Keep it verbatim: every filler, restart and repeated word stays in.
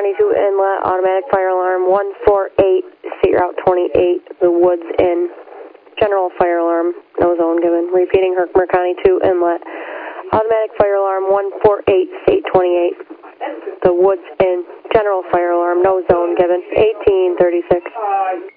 County two inlet, automatic fire alarm one four eight, State Route twenty-eight, the woods in. General fire alarm, no zone given. Repeating, Herkimer County two inlet, automatic fire alarm one four eight, State twenty-eight, the woods in. General fire alarm, no zone given. eighteen thirty-six.